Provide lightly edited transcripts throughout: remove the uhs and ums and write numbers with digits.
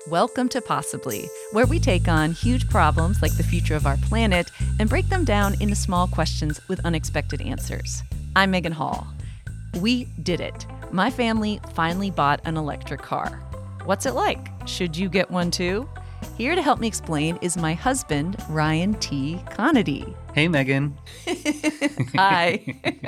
Welcome to Possibly, where we take on huge problems like the future of our planet and break them down into small questions with unexpected answers. I'm Megan Hall. We did it. My family finally bought an electric car. What's it like? Should you get one too? Here to help me explain is my husband, Ryan T. Conady. Hey, Megan. Hi.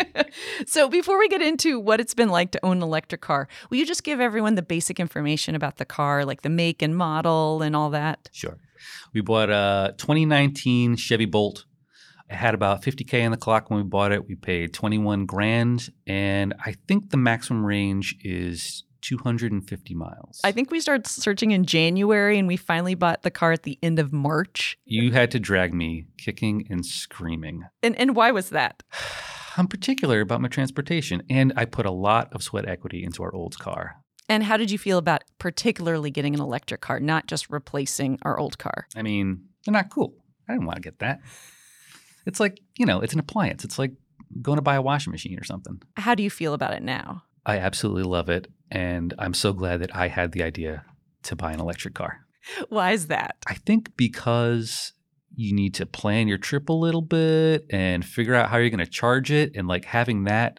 So before we get into what it's been like to own an electric car, will you just give everyone the basic information about the car, like the make and model and all that? Sure. We bought a 2019 Chevy Bolt. It had about 50K on the clock when we bought it. We paid 21 grand, and I think the maximum range is 250 miles. I think we started searching in January and we finally bought the car at the end of March. You had to drag me kicking and screaming. And why was that? I'm particular about my transportation, and I put a lot of sweat equity into our old car. And how did you feel about particularly getting an electric car, not just replacing our old car? I mean, they're not cool. I didn't want to get that. It's like, it's an appliance. It's like going to buy a washing machine or something. How do you feel about it now? I absolutely love it, and I'm so glad that I had the idea to buy an electric car. Why is that? I think because you need to plan your trip a little bit and figure out how you're going to charge it, and like having that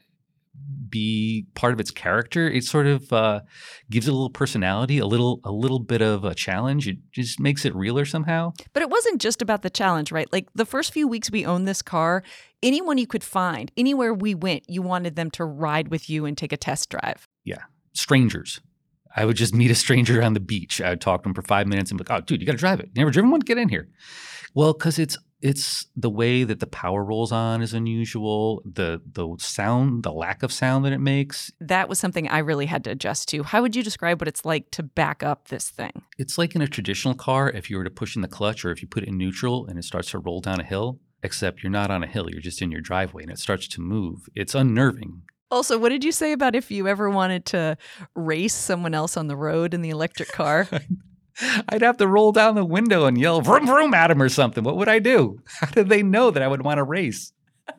be part of its character, it sort of gives it a little personality, a little bit of a challenge. It just makes it realer somehow. But it wasn't just about the challenge, right? Like the first few weeks we owned this car, anyone you could find, anywhere we went, you wanted them to ride with you and take a test drive. Yeah. Strangers. I would just meet a stranger on the beach. I would talk to him for 5 minutes and be like, oh, dude, you got to drive it. You never driven one? Get in here. Well, because it's the way that the power rolls on is unusual. The sound, the lack of sound that it makes. That was something I really had to adjust to. How would you describe what it's like to back up this thing? It's like in a traditional car, if you were to push in the clutch or if you put it in neutral and it starts to roll down a hill, except you're not on a hill, you're just in your driveway and it starts to move. It's unnerving. Also, what did you say about if you ever wanted to race someone else on the road in the electric car? I'd have to roll down the window and yell vroom vroom at him or something. What would I do? How did they know that I would want to race?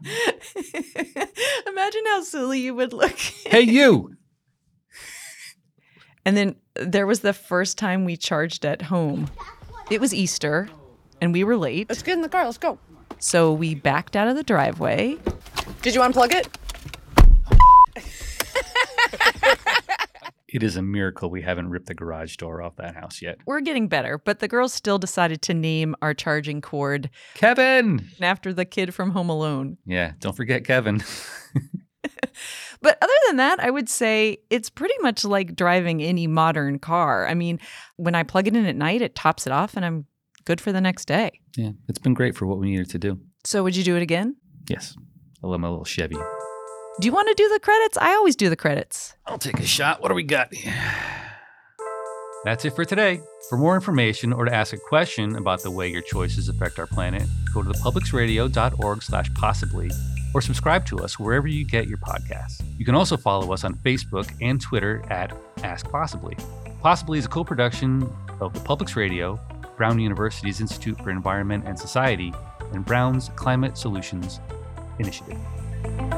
Imagine how silly you would look. Hey, you. And then there was the first time we charged at home. It was Easter and we were late. Let's get in the car. Let's go. So we backed out of the driveway. Did you unplug it? It is a miracle we haven't ripped the garage door off that house yet. We're getting better, but the girls still decided to name our charging cord Kevin! after the kid from Home Alone. Yeah, don't forget Kevin. But other than that, I would say it's pretty much like driving any modern car. I mean, when I plug it in at night, it tops it off and I'm good for the next day. Yeah, it's been great for what we needed to do. So would you do it again? Yes, I love my little Chevy. Do you want to do the credits? I always do the credits. I'll take a shot. What do we got? That's it for today. For more information or to ask a question about the way your choices affect our planet, go to thepublicsradio.org/possibly or subscribe to us wherever you get your podcasts. You can also follow us on Facebook and Twitter at Ask Possibly. Possibly is a co-production of the Publics Radio, Brown University's Institute for Environment and Society, and Brown's Climate Solutions Initiative.